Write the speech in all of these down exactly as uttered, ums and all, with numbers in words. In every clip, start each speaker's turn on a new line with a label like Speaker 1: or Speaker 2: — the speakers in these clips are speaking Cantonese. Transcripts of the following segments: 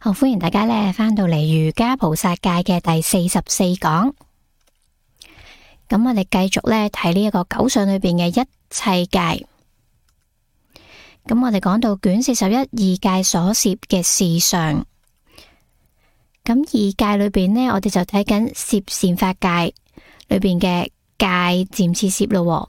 Speaker 1: 好，歡迎大家咧翻到嚟瑜伽菩薩戒嘅第四十四講。咁我哋繼續咧睇呢一個九相裏邊嘅一切戒。咁我哋講到卷四十一二戒所攝嘅事相。咁二戒裏邊呢，我哋就睇緊攝善法戒裏邊嘅戒漸次攝咯。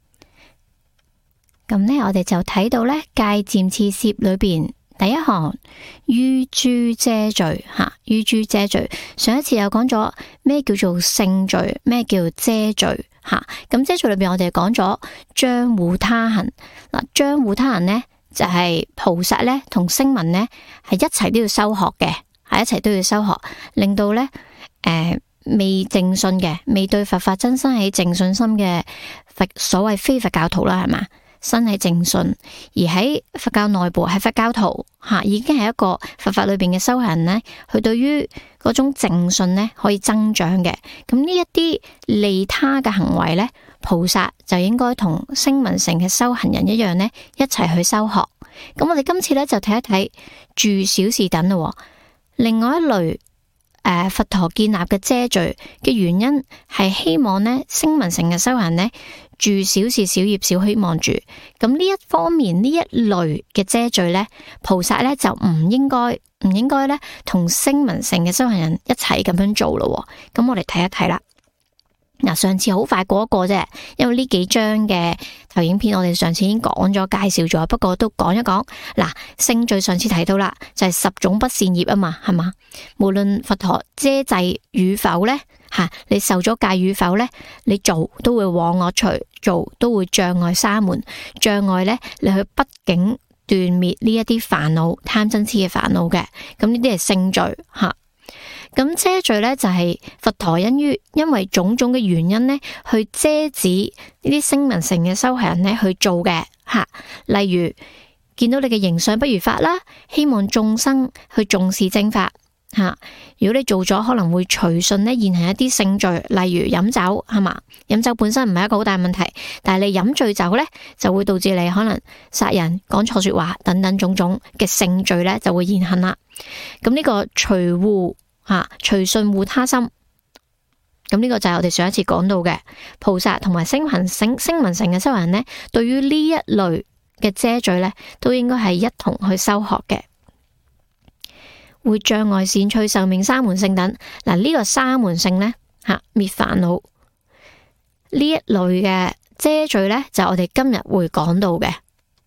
Speaker 1: 咁呢，我哋就睇到呢戒漸次攝裏邊。第一行於諸遮罪吓，於諸遮罪。上一次有講咗咩叫做性罪，咩叫遮罪吓。咁遮罪裏邊我哋講咗障護他行嗱，障護他行呢就係、是、菩薩咧同聲聞呢係一齊都要修學嘅，係一齊都要修學，令到咧誒、呃、未正信嘅，未對佛法真生起正信心嘅佛所謂非佛教徒啦，係嘛？身係正信，而喺佛教內部係佛教徒吓，已經係一個佛法裏邊嘅修行呢，佢對於嗰種正信呢可以增長嘅。咁呢一啲利他嘅行為呢，菩薩就應該同聲聞乘嘅修行人一樣呢，一齊去修學。咁我哋今次呢，就睇一睇住小事等咯。另外一類誒、呃、佛陀建立嘅遮罪嘅原因係希望呢聲聞乘嘅修行呢，住小事小業少希望住，咁呢一方面呢一類嘅遮罪呢，菩薩呢就唔應該唔應該呢同聲聞乘嘅修行人一齊咁樣做咯。咁我哋睇一睇啦。嗱，上次好快過一個啫，因為呢幾張嘅投影片我哋上次已經講咗介紹咗，不過都講一講。嗱，性罪上次提到啦，就係、是、十種不善業啊嘛，係嘛？無論佛陀遮制與否呢，吓你受咗戒與否呢，你做都會往我隨，做都會障礙沙門，障礙呢，你去畢竟斷滅呢一啲煩惱貪嗔癡嘅煩惱嘅，咁呢啲係性罪吓。咁遮罪咧就係、是、佛陀因於因為種種嘅原因咧，去遮止呢啲聲聞乘嘅修行人咧去做嘅吓。例如見到你嘅形象不如法啦，希望眾生去重視正法吓。如果你做咗，可能會隨順咧現行一啲性罪，例如飲酒係嘛。飲酒本身唔係一個好大問題，但係你飲醉酒咧，就會導致你可能殺人、講錯說話等等種種嘅性罪咧就會現行啦。咁呢個隨護。吓，隨順護他心，咁呢個就係我哋上一次講到嘅菩薩同埋聲聞乘聲聞乘嘅修行人呢，對於呢一類嘅遮罪呢，都應該係一同去修學嘅，會障礙善趣壽命沙門性等。嗱，呢個沙門性呢，吓滅煩惱呢一類嘅遮罪呢，就係我哋今日會講到嘅。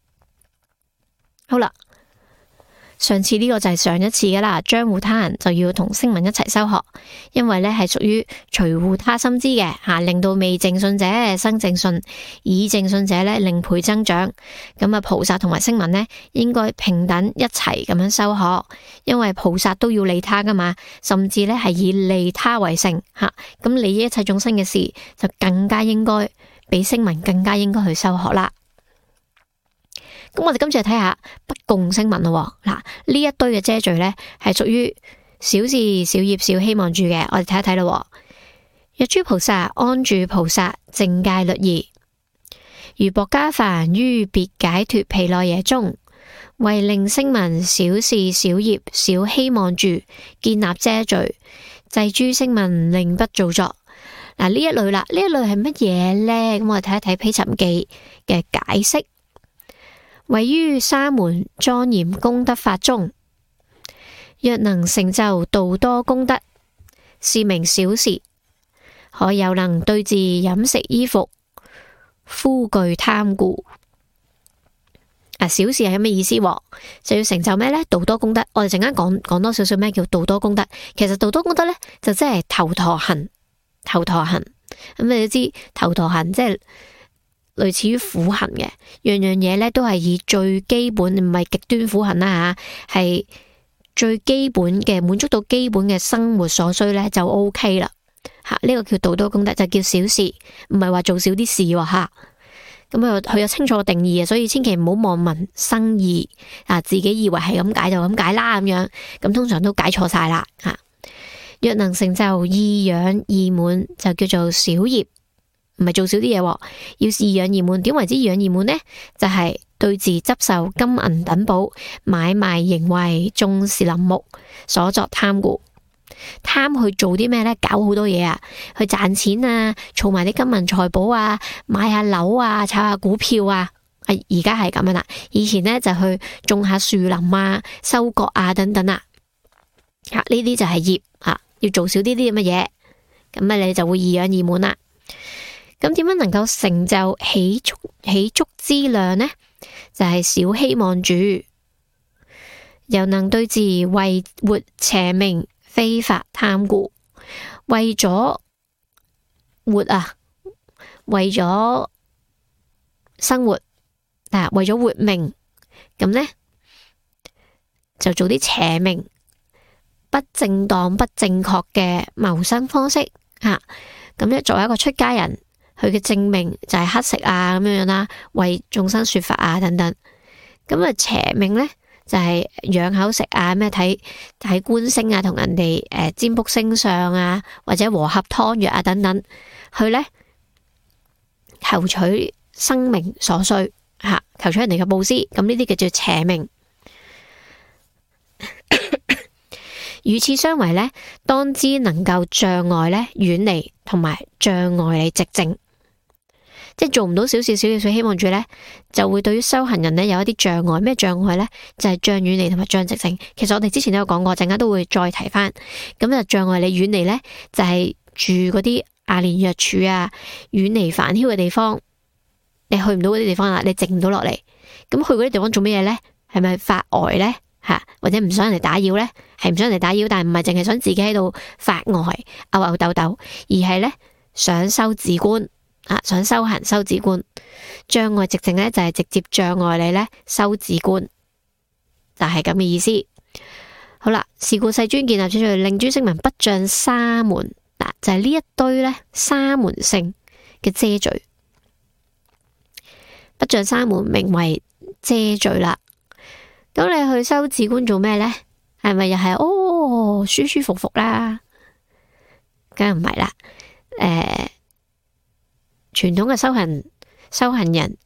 Speaker 1: 好啦。上次呢個就係上一次㗎啦，障護他人就要同聲聞一齊修學，因為呢係屬於隨護他心之嘅吓，令到未正信者生正信，已正信者呢令倍增長。咁啊，菩薩同埋聲聞呢應該平等一齊咁樣修學，因為菩薩都要利他噶嘛，甚至呢係以利他為性吓，咁利益一切眾生嘅事就更加應該比聲聞更加應該去修學啦。咁我哋今次睇下不共聲聞咯。嗱，呢一堆嘅遮罪呢，係屬於小事小業少希望住嘅。我哋睇一睇咯。若諸菩薩安住菩薩淨戒律儀，如薄伽梵於別解脫毗奈耶中，為令聲聞小事小業少希望住，建立遮罪，制諸聲聞令不造作。嗱，呢一類啦，呢一類係乜嘢呢？咁我哋睇一睇毗尋記嘅解釋。位於沙門莊嚴功德法中，若能成就度多功德，是名小事。可有能對治飲食衣服，夫具貪故。啊，小事係咩意思？就要成就咩呢？度多功德。我哋陣間講講多少少咩叫度多功德。其實度多功德呢，就即係頭陀行，頭陀行。咁你都知頭陀行即係。類似於苦行嘅，樣樣嘢咧都係以最基本，唔係極端苦行啦吓，係最基本嘅滿足到基本嘅生活所需咧就 O K 啦吓。呢個叫度多功德，就叫小事，唔係話做少啲事吓。咁啊，佢有清楚嘅定義啊，所以千祈唔好望文生義啊，自己以為係咁解就咁解啦咁樣，咁通常都解錯晒啦吓。若能成就意養意滿，就叫做小業。唔係做少啲嘢，要意養意滿。點為之意養意滿呢？就係、是、 對治執受金銀等寶，買賣營為眾士林木所作貪故。貪去做啲咩呢？搞好多嘢啊，去賺錢啊，儲埋啲金銀財寶啊，買下樓啊，炒下股票啊。而家係咁樣啦，以前呢，就去種下樹林啊，收割啊等等啊。啊，呢啲就係業啊，要做少啲啲咁嘅嘢，咁啊你就會易養易滿啦。咁點樣能夠成就喜足喜足之量呢？就係、是、少希望住，又能對治為活邪命非法貪故。為咗活啊，為咗生活啊，為咗活命，咁呢，就做啲邪命、不正當、不正確嘅謀生方式吓。咁、啊、咧，作為一個出家人，佢嘅正命就係乞食啊，咁樣樣啦，為眾生說法啊等等。咁啊邪命呢，就係、是、養口食啊，咩睇睇觀星啊，同人哋誒、呃、占卜星相啊，或者和合湯藥啊等等，去呢，求取生命所需吓、啊，求取人哋嘅布施。咁呢啲叫做邪命。與此相違呢，當知能夠障礙呢遠離，同埋障礙你直正，即係做唔到少少少少希望住呢，就會對於修行人呢有一啲障礙。咩障礙呢？就係、是、障遠離同埋障直正。其實我哋之前都有講過，陣間都會再提翻。咁就障礙你遠離呢，就係、是、住嗰啲亞蓮若處啊，遠離煩囂嘅地方，你去唔到嗰啲地方啦，你靜唔到落嚟。咁去嗰啲地方做咩嘢呢？係咪發呆呢？吓，或者唔想人哋打擾呢？係唔想人哋打擾，但係唔係淨係想自己喺度發呆、吽吽豆豆，而係呢，想修止觀啊，想修行修止觀。障礙直正呢，就係、是、直接障礙你呢修止觀，就係咁嘅意思。好啦，是故世尊建立出嚟，令諸聲聞不障沙門嗱，就係、是、呢一堆呢沙門性嘅遮罪，不障沙門名為遮罪啦。咁你去修止觀做咩呢？係咪又係哦舒舒服服啦？梗係唔係啦。誒、呃，傳統嘅修行修行人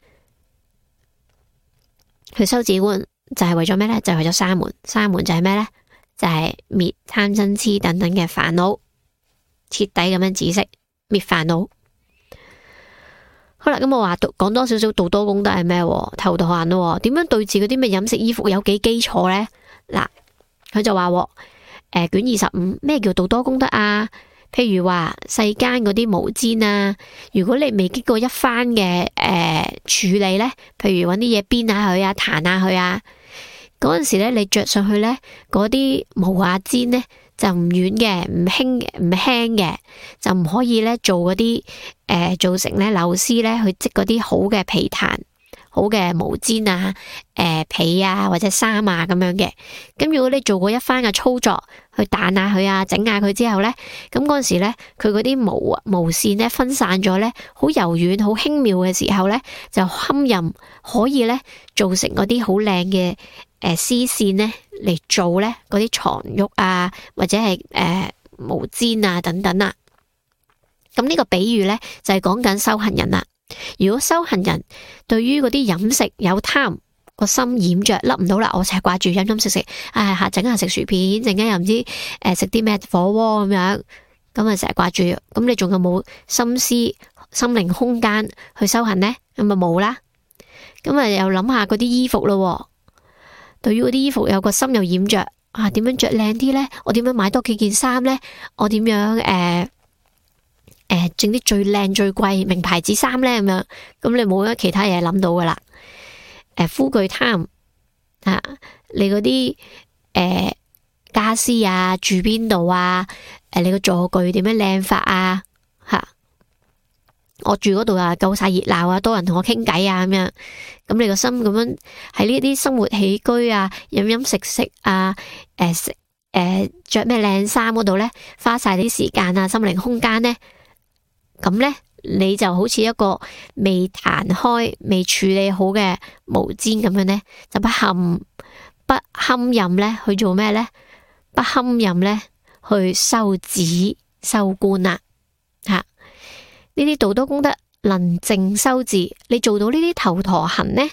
Speaker 1: 去修止觀就係為咗咩呢？就係為咗沙門。沙門就係咩呢？就係滅貪嗔癡等等嘅煩惱，徹底咁樣止息滅煩惱。好啦，咁我話講多少少道多功德係咩？頭頭行咯，點樣對治嗰啲咩飲食衣服有幾基礎呢？嗱，佢就話誒、呃、卷二十五咩叫道多功德啊？譬如話世間嗰啲毛氈啊，如果你未經過一番嘅誒、呃、處理呢，譬如搵啲嘢鞭下佢啊，彈下佢啊，嗰陣時咧你着上去呢，嗰啲毛啊氈呢，就唔軟嘅，唔輕唔輕嘅，就唔可以咧做嗰啲誒造成咧柳絲咧去織嗰啲好嘅皮毯、好嘅毛氈啊、誒、呃、被啊或者衫啊咁樣嘅。咁如果你做過一番嘅操作，去彈下佢啊、整下佢之後咧，咁嗰陣時咧佢嗰啲毛啊毛線咧分散咗咧，好柔軟、好輕妙嘅時候咧，就堪任可以咧做成嗰啲好靚嘅。誒，絲線呢嚟做呢嗰啲床褥啊，或者係誒、呃、毛氈啊等等啊。咁呢個比喻呢，就係講緊修行人啦。如果修行人對於嗰啲飲食有貪，個心染着，笠唔到啦，我成日掛住飲飲食食，唉下整下食薯片，陣間又唔知誒食啲咩火鍋咁樣，咁啊成日掛住，咁你仲有冇心思心靈空間去修行呢？咁咪冇啦。咁啊又諗下嗰啲衣服咯。對於嗰啲衣服有個心又染着啊，點樣着靚啲呢？我點樣買多幾件衫呢？我點樣誒誒整啲最靚最貴名牌子衫呢？咁樣咁你冇咗其他嘢諗到噶啦。誒、呃，夫具貪啊，你嗰啲誒家私啊，住邊度啊？誒、呃，你個座具點樣靚法啊？吓、啊，我住嗰度啊，夠晒熱鬧啊，多人同我傾偈啊，咁樣。咁你個心咁樣喺呢啲生活起居啊、飲飲食食啊、誒食誒着咩靚衫嗰度咧，花晒啲時間啊、心靈空間咧，咁咧你就好似一個未彈開、未處理好嘅毛氈咁樣咧，就不堪不堪任咧去做咩咧？不堪任咧去修止修觀啦，吓呢啲道多功德。能淨修治，你做到呢啲頭陀行呢，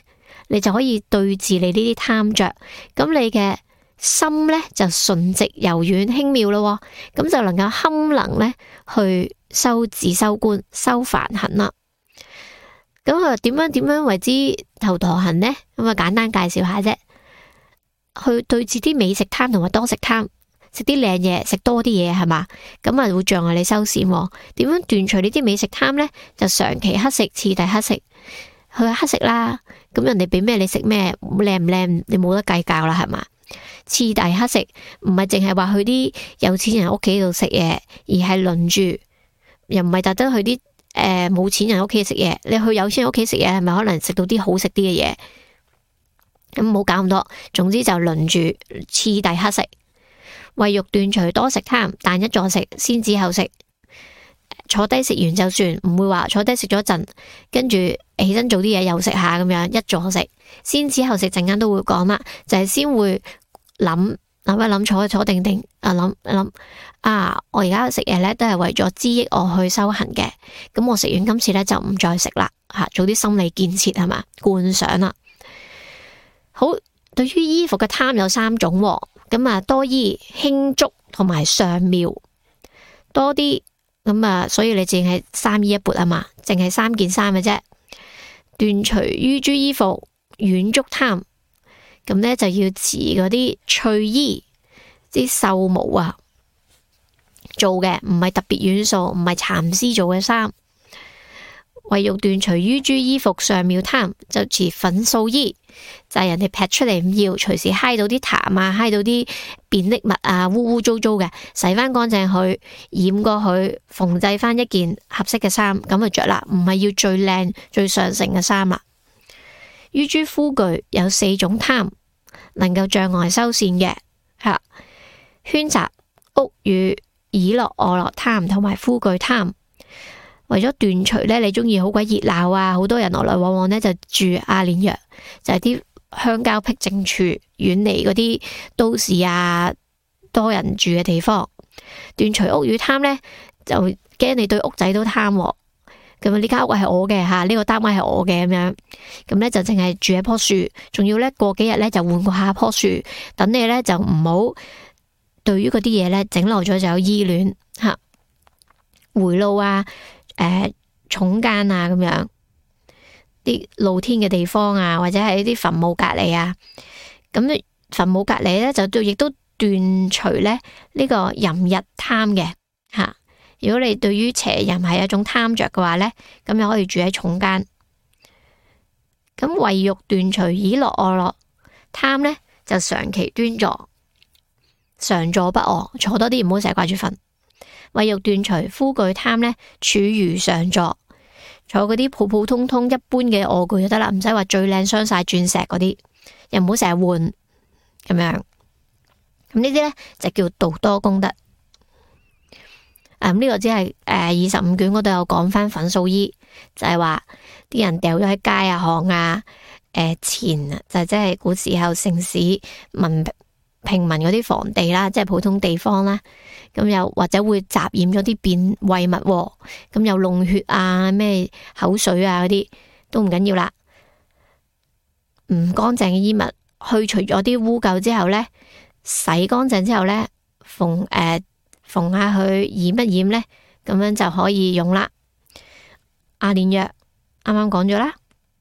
Speaker 1: 你就可以對治你呢啲貪着，咁你嘅心呢就純直柔軟輕妙咯，咁就能夠堪能呢去修止修觀修梵行啦。咁啊，點樣點樣為之頭陀行呢？咁啊，簡單介紹下啫。去對治啲美食貪同埋多食貪，食啲靚嘢，食多啲嘢係嘛？咁啊會障礙你修禪。點樣斷除呢啲美食貪呢？就長期乞食，次第乞食。去乞食啦，咁人哋俾咩你食咩，靚唔靚你冇得計較啦，係嘛？次第乞食唔係淨係話去啲有錢人屋企度食嘢，而係輪住，又唔係特登去啲誒冇錢人屋企食嘢。你去有錢人屋企食嘢，係咪可能食到啲好食啲嘅嘢？咁唔好搞咁多，總之就輪住次第乞食，為欲斷除多食貪，但一坐食，先止後食。坐低食完就算，唔會話坐低食咗一陣，跟住起身做啲嘢又食下咁樣，一坐食，先止後食，陣間都會講啦，就係、是、先會諗諗一諗，坐坐定定啊，諗一諗啊，我而家食嘢咧都係為咗知益我去修行嘅，咁我食完今次咧就唔再食啦，吓做啲心理建設係嘛，觀想啦。好，對於衣服嘅貪有三種，咁啊多衣、輕足同埋上妙，多啲。咁啊，所以你淨係三衣一缽啊嘛，淨係三件衫嘅啫。斷除於諸衣服軟足貪，咁呢就要持嗰啲翠衣，啲繡毛啊做嘅，唔係特別軟素，唔係蠶絲做嘅衫。為欲斷除於諸衣服上妙貪，就持粉素衣，就係、是、人哋劈出嚟唔要，隨時揩到啲痰啊，揩到啲便溺物啊，污污糟糟嘅，洗翻乾淨佢，染過去，縫製翻一件合適嘅衫，咁就着啦。唔係要最靚最上乘嘅衫啦。於諸夫具有四種貪，能夠障礙修善嘅，吓圈雜屋宇以樂臥樂貪同埋夫具貪。為咗斷除呢，你中意好鬼熱鬧啊，好多人來來往往呢，就住阿練若，就係啲鄉郊僻靜處，遠離嗰啲都市啊多人住嘅地方。斷除屋宇貪呢，就驚你對屋仔都貪，咁啊呢間屋係我嘅吓，呢個單位係我嘅咁樣，咁呢，就淨係住喺棵樹，仲要呢過幾日呢，就換過下棵樹，等你呢，就唔好對於嗰啲嘢呢，整漏咗就有依戀吓回路啊。誒、呃，塚間啊，咁樣啲露天嘅地方啊，或者係啲墳墓隔籬啊，咁墳墓隔籬咧就都亦都斷除咧呢、這個淫逸貪嘅吓。如果你對於邪淫係一種貪着嘅話咧，咁又可以住喺塚間。咁為欲斷除以樂臥樂貪咧，就長期端坐，常坐不臥，坐多啲，唔好成日掛住瞓。為欲斷除夫具貪呢，處如常坐，坐嗰啲普普通通一般嘅臥具就得啦，唔使話最靚鑲晒鑽石嗰啲，又唔好成日換咁樣。咁呢啲呢，就叫道多功德。啊，咁、這、呢個只係誒二十五卷嗰度有講翻粉素衣，就係話啲人掉咗喺街啊巷啊，誒、呃、錢啊，就即、是、係古時候城市民平民嗰啲房地啦，即係普通地方啦。咁又或者會雜染咗啲變穢物，咁又弄血啊、咩口水啊嗰啲都唔緊要啦。唔乾淨嘅衣物，去除咗啲污垢之後呢，洗乾淨之後呢，縫誒縫下去染一染呢，咁樣就可以用啦。阿練若啱啱講咗啦，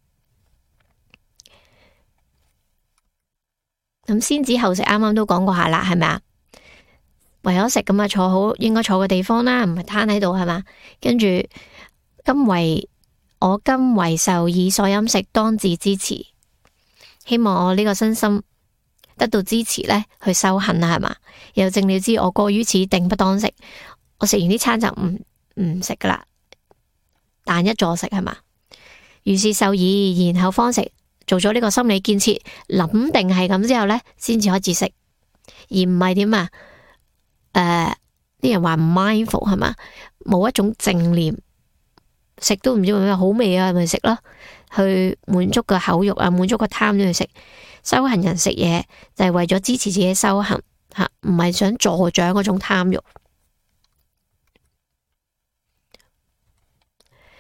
Speaker 1: 咁先止後食啱啱都講過下啦，係咪啊？為咗食咁啊，坐好應該坐嘅地方啦，唔係攤喺度係嘛。跟住今為我今為受以所飲食，當自支持。希望我呢個身心得到支持呢，去修行啦，係嘛。又正了知我過於此，定不當食。我食完呢餐就唔唔食噶啦，但一坐食係嘛。如是受已，然後方食。做咗呢個心理建設，諗定係咁之後呢，先至開始食，而唔係點啊？誒，啲、呃、人話唔 mindful 係嘛，冇一種正念，食都唔知為咩好味啊，咪食咯，去滿足個口欲啊，滿足個貪都去食。修行人食嘢就係、是、為咗支持自己修行吓，唔係想助長嗰種貪欲。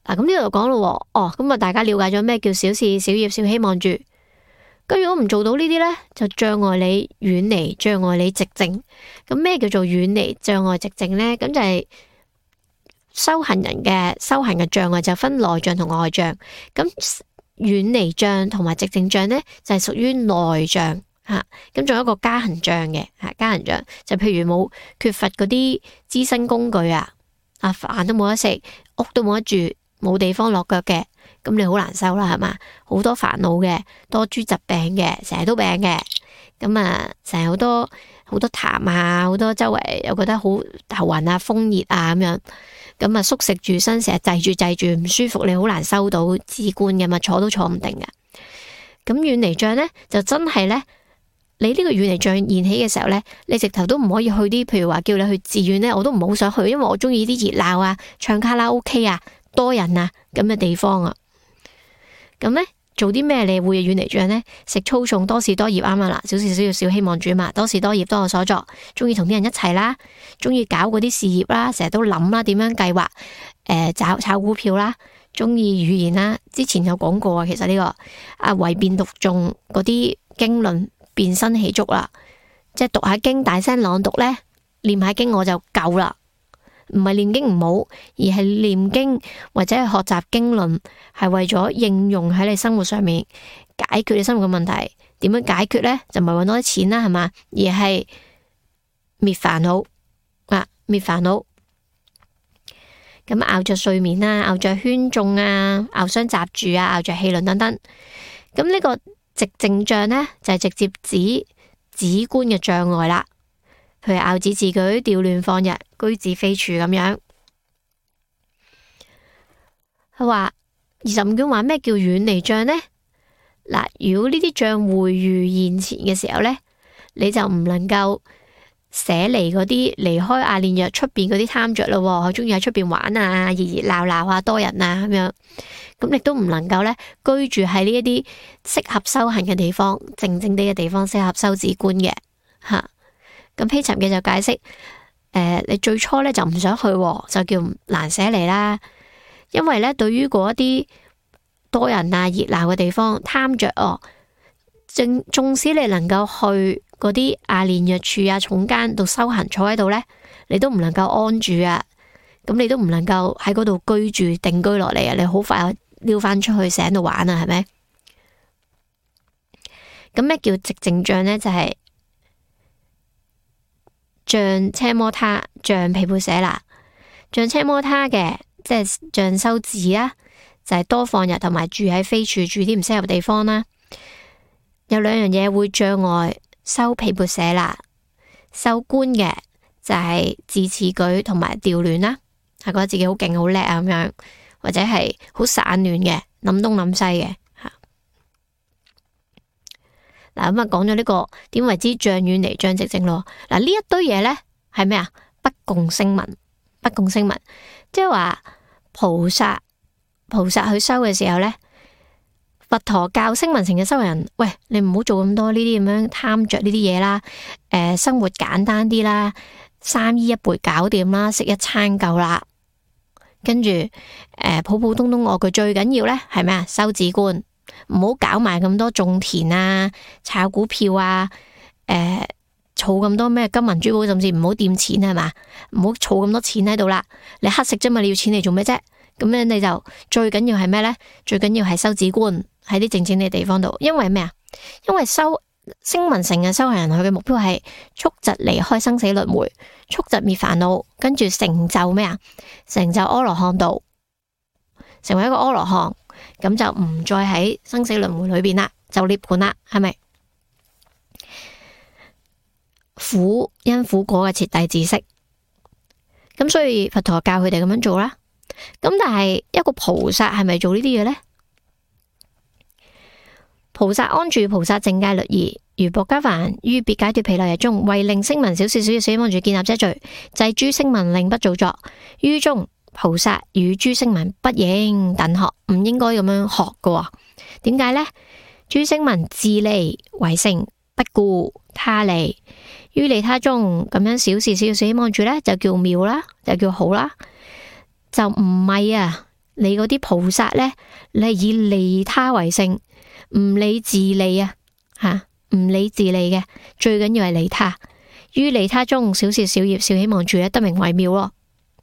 Speaker 1: 嗱，咁呢度講咯，哦，咁啊，大家了解咗咩叫小事小業小希望住。咁如果唔做到呢啲呢，就障礙你遠離，障礙你寂靜。咁咩叫做遠離障礙寂靜呢？咁就係修行人嘅修行嘅障礙就分內障同外障。咁遠離障同埋寂靜障呢，就係屬於內障吓。咁仲有一個加行障嘅吓，加行障就譬如冇缺乏嗰啲資身工具啊，啊飯都冇得食，屋都冇得住，冇地方落腳嘅。咁你好難受啦，係嘛？好多煩惱嘅，多諸疾病嘅，成日都病嘅。咁啊，成日好多好多痰啊，好多周圍又覺得好頭暈啊、風熱啊咁樣。咁啊，縮食住身，成日滯住滯住唔舒服，你好難收到止觀嘅嘛，坐都坐唔定嘅。咁遠離障咧，就真係咧，你呢個遠離障現起嘅時候咧，你直頭都唔可以去啲，譬如話叫你去寺院咧，我都唔好想去，因為我中意啲熱鬧啊、唱卡拉 OK 啊、多人啊咁嘅地方啊。咁咧做啲咩你會遠離障呢？食粗重多事多業啱啱啦，小事小業小希望住嘛，多事多業多我所作，中意同啲人一齊啦，中意搞嗰啲事業啦，成日都諗啦，點樣計劃誒炒炒股票啦，中意語言啦。之前有講過啊，其實呢、這個啊唯辨讀誦嗰啲經論辨身起足啦，即係讀下經大聲朗讀咧，念下經我就夠啦。唔係念經唔好，而係念經或者係學習經論，係為咗應用喺你生活上面，解決你生活嘅問題。點樣解決呢？就唔係搵多啲錢啦，係嘛？而係滅煩惱啊，滅煩惱。咁熬着睡眠啊，熬着圈眾啊，熬傷雜住啊，熬着氣論等等。咁呢個寂靜障呢，就係、是、直接指止觀嘅障礙啦。譬如拗指自舉、調亂放逸、居止非處咁樣。佢話二十五卷話咩叫遠離障呢？嗱，如果呢啲障會遇現前嘅時候呢，你就唔能夠捨離嗰啲離開阿練若出邊嗰啲貪着咯，佢中意喺出邊玩啊、熱熱鬧鬧啊、多人啊咁樣。咁亦都唔能夠呢居住喺呢一啲適合修行嘅地方、靜靜地嘅地方，適合修止觀嘅吓。咁披尋嘅就解釋，誒、呃，你最初咧就唔想去，就叫難捨離啦。因為咧，對於嗰一啲多人啊、熱鬧嘅地方，貪着哦，正縱使你能夠去嗰啲阿練若處啊、重間度修行，坐喺度咧，你都唔能夠安住啊。咁你都唔能夠喺嗰度居住定居落嚟啊。你好快又溜翻出去醒度玩啊，係咪？咁咩叫寂靜障咧？就係、是。像車摩他，像毗缽舍那，像車摩他嘅，即係像修止啦，就係、是、多放逸同埋住喺非處，住啲唔適合地方啦。有兩樣嘢會障礙修毗缽舍那，修觀嘅就係自持舉同埋調亂啦，係覺得自己好勁好叻啊咁樣，或者係好散亂嘅，諗東諗西嘅。嗱，咁啊，講咗呢個點為之障遠離障寂靜咯。嗱，呢一堆嘢咧係咩啊？不共聲聞，不共聲聞，即係話菩薩菩薩去修嘅時候咧，佛陀教聲聞乘嘅修人，喂，你唔好做咁多呢啲咁樣貪着呢啲嘢啦。誒、呃，生活簡單啲啦，三衣一缽搞掂啦，食一餐夠啦。跟住誒、呃，普普通通我句最緊要咧係咩啊？修止觀。唔好搞埋咁多種田啊、炒股票啊、誒儲咁多咩金銀珠寶，甚至唔好掂錢係嘛，唔好儲咁多錢喺度啦。你乞食啫嘛，你要錢嚟做咩啫？咁樣你就最緊要係咩呢？最緊要係修止觀喺啲靜靜嘅地方度，因為咩啊？因為修聲聞乘嘅修行人，佢嘅目標係速疾離開生死輪迴，速疾滅煩惱，跟住成就咩啊？成就阿羅漢道，成為一個阿羅漢。咁就唔再喺生死輪迴裏邊啦，就涅槃啦，係咪？苦因苦果嘅徹底知識，咁所以佛陀教佢哋咁樣做啦。咁但係一個菩薩係咪做呢啲嘢呢？菩薩安住菩薩正戒律儀，如薄伽梵於別解脫毗奈耶中，為令聲聞小事小業小希望住建立者序，制諸聲聞令不造作，於中。菩薩與諸聲聞不應等學，唔應該咁樣學㗎。點解呢？諸聲聞自利為性，不顧他利，於利他中咁樣小事小業小希望住呢，就叫妙啦，就叫好啦，就唔係啊你嗰啲菩薩呢，你係以利他為性，唔理自利啊，吓唔理自利嘅，最緊要係利他。於利他中，小事小業少希望住咧，得名為妙咯。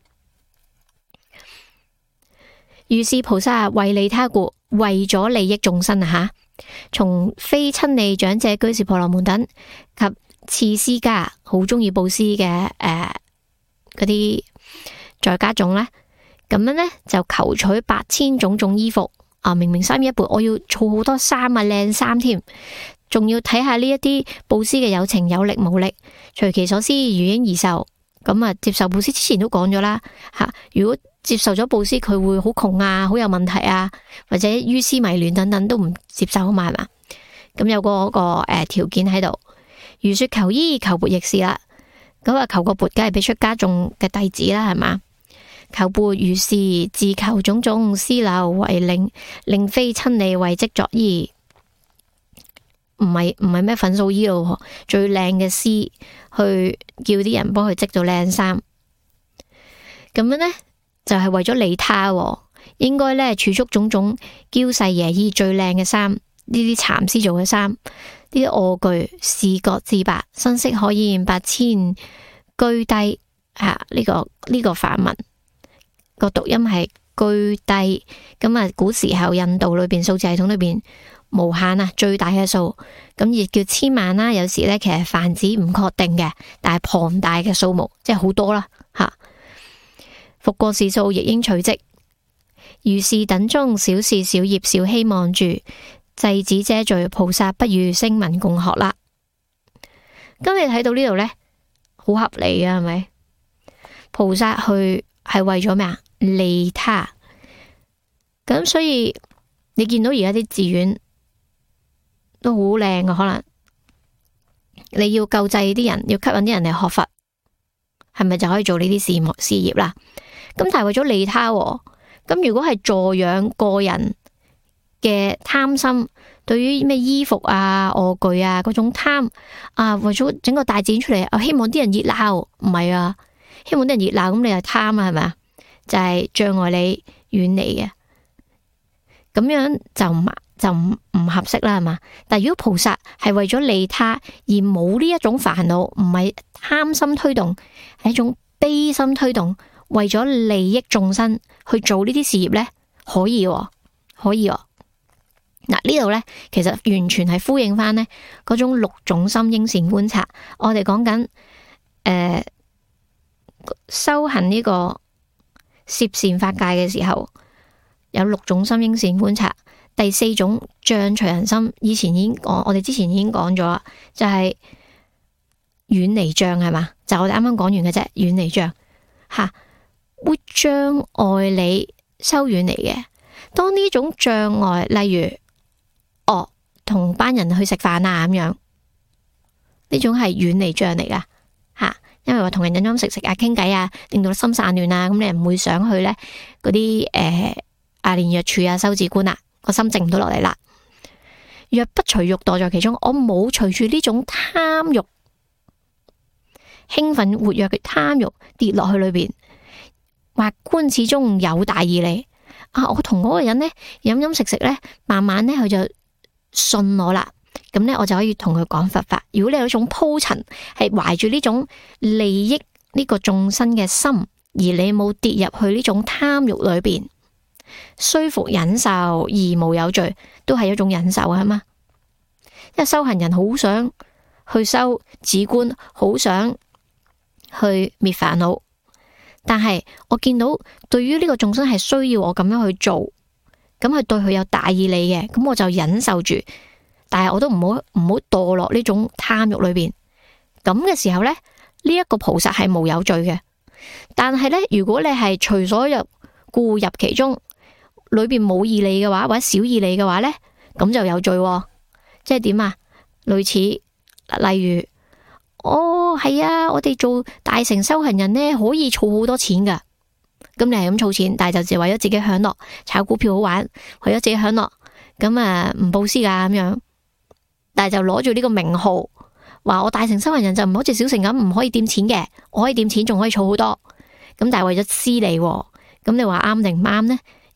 Speaker 1: 如是菩薩為利他故，為咗利益眾生啊吓，從非親利長者、居士、婆羅門等及次施家，好中意布施嘅誒嗰啲在家眾呢，咁樣呢，就求取八千種種衣服啊！明明三衣一缽，我要儲好多衫啊，靚衫添，仲要睇下呢一啲布施嘅有情有力無力，隨其所施，如應而受。咁啊，接受布施之前都講咗啦吓，如果接受咗布施，佢會好窮啊，好有問題啊，或者於斯迷亂等等都唔接受啊嘛，係嘛？咁有個個誒條件喺度。如說求衣求缽亦是啦，咁啊求個缽梗係俾出家眾嘅弟子啦，係嘛？求缽如是，自求種種施流，為令令非親利為織作衣，唔係唔係咩粉素衣咯，最靚嘅絲去叫啲人幫佢織到靚衫，咁樣呢，就係、是、為咗利他，應該呢，儲蓄種種嬌細耶衣最靚嘅衫，呢啲蠶絲做嘅衫，呢啲臥具視覺自白，身色可厭八千居低吓，呢、啊這個呢、這個梵文個讀音係居低，咁啊古時候印度裏邊數字系統裏邊無限啊，最大嘅數，咁亦叫千萬啦。有時咧其實泛指唔確定嘅，但係龐大嘅數目，即係好多啦吓。復過是數，亦應取積。如是等中小事小業少希望住，制止遮罪，菩薩不與聲聞共學啦。咁你睇到呢度呢，好合理啊，係咪？菩薩去係為咗咩啊？利他。咁所以你見到而家啲寺院都好靚嘅，可能你要救濟啲人，要吸引啲人嚟學佛，係咪就可以做呢啲事業事業啦？咁但係為咗利他，咁如果係助養個人嘅貪心，對於咩衣服啊、臥具啊嗰種貪啊，為咗整個大展出嚟，啊希望啲人熱鬧，唔係啊，希望啲人熱鬧，咁你係貪啊，係咪啊？就係、是、障礙你遠離嘅，咁樣就唔就唔唔合適啦，係嘛？但係如果菩薩係為咗利他而冇呢一種煩惱，唔係貪心推動，係一種悲心推動，為咗利益眾生去做呢啲事業呢，可以、哦，可以、哦。嗱呢度呢，其實完全係呼應翻呢嗰種六種心應善觀察。我哋講緊誒修行呢個攝善法界嘅時候，有六種心應善觀察。第四種障隨人心，以前已經講，我哋之前已經講咗，就係遠離障，係嘛？就係、我哋啱啱講完嘅啫，遠離障吓，會障礙你修遠離嘅。當呢種障礙，例如哦，同班人去食飯啊咁樣，呢種係遠離障嚟噶吓，因為話同人飲飲食食啊、傾偈啊，令到心散亂啊，咁你唔會想去呢嗰啲誒阿蓮若處啊、修止觀啊。個心靜唔到落嚟啦。若不隨欲墮在其中，我冇隨住呢種貪欲興奮活躍嘅貪欲跌落去裏邊，或觀始終有大義利啊！我同嗰個人呢飲飲食食呢，慢慢呢，佢就信我啦。咁呢，我就可以同佢講佛法。如果你有一種鋪陳，係懷住呢種利益呢個眾生嘅心，而你冇跌入去呢種貪欲裏邊。雖服忍受而無有罪，都係一種忍受啊嘛。因為修行人好想去修止觀，好想去滅煩惱，但係我見到對於呢個眾生係需要我咁樣去做，咁佢對佢有大義理嘅，咁我就忍受住，但係我都唔好唔好墮落呢種貪欲裏邊。咁嘅時候呢，呢、這、一個菩薩係無有罪嘅。但係呢，如果你係隨所欲故入其中，裏邊冇義理嘅話，或者少義理嘅話呢，咁就有罪喎。即係點啊？類似例如，哦係啊，我哋做大乘修行人呢，可以儲好多錢噶。咁你係咁儲錢，但係就只為咗自己享樂，炒股票好玩，為咗自己享樂，咁啊唔布施噶咁樣。但係就攞住呢個名號，話我大乘修行人就唔好似小乘咁，唔可以掂錢嘅，我可以掂錢，仲可以儲好多。咁但係為咗私利，咁你話啱定唔啱呢？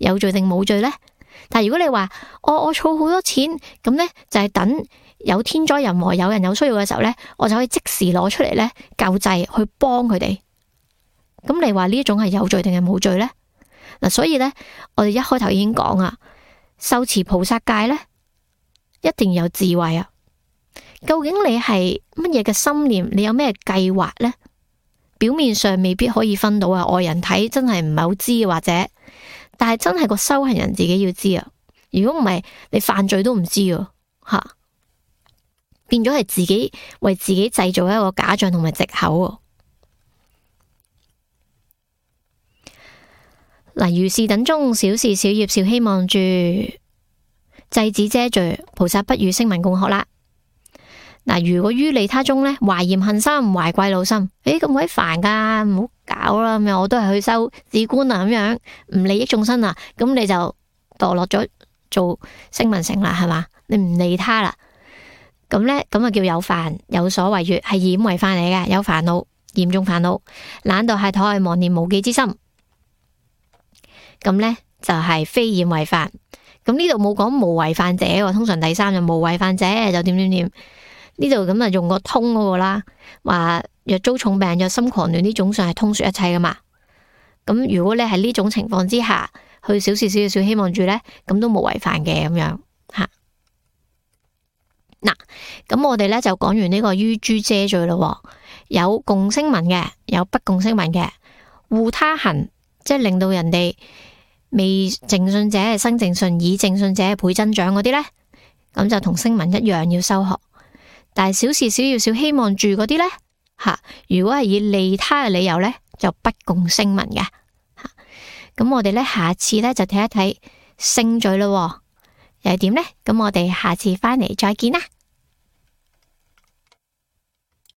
Speaker 1: 有罪定冇罪呢？但係如果你話我我儲好多錢，咁呢就係等有天災人禍、有人有需要嘅時候呢，我就可以即時攞出嚟呢救濟去幫佢哋。咁你話呢一種係有罪定係冇罪呢？嗱，所以呢，我哋一開頭已經講啊，受持菩薩戒呢，一定要有智慧啊！究竟你係乜嘢嘅心念？你有咩計劃呢？表面上未必可以分到啊，外人睇真係唔係好知，或者，但係真係個修行人自己要知啊！如果唔係，你犯罪都唔知啊，吓，變咗係自己為自己製造一個假象同埋藉口。嗱，如是等中，小事小業少希望住，制止遮罪，菩薩不與聲聞共學啦。嗱，如果於利他中咧，懷嫌恨心，懷嫉惱心，誒咁鬼煩噶，唔好搞啦，咁樣我都係去修止觀啊，咁樣唔利益眾生啊，咁你就墮落咗做聲聞乘啦，係嘛？你唔利他啦，咁咧咁啊叫有煩，有所違越，係染為犯嚟嘅，有煩惱，嚴重煩惱，懶惰懈怠，妄念無記之心，咁咧就係、是、非染為犯。咁呢度冇講無為犯者，通常第三就無為犯者就點點點。呢度咁啊用個通嗰個啦，話若遭重病、若心狂亂呢種上係通說一切噶嘛。咁如果你係呢種情況之下去小事小業少希望住咧，咁都冇違犯嘅咁樣吓。嗱，咁我哋咧就講完呢個於諸遮罪咯，有共聲聞嘅，有不共聲聞嘅，護他行，即係令到人哋未正信者係生正信，以正信者係倍增長嗰啲咧，咁就同聲聞一樣要修學。但係小事小業少希望住嗰啲呢，吓，如果係以利他嘅理由呢，就不共聲聞嘅吓。咁我哋呢，下次呢，就睇一睇聖罪咯，又係點呢？咁我哋下次翻嚟再見啦。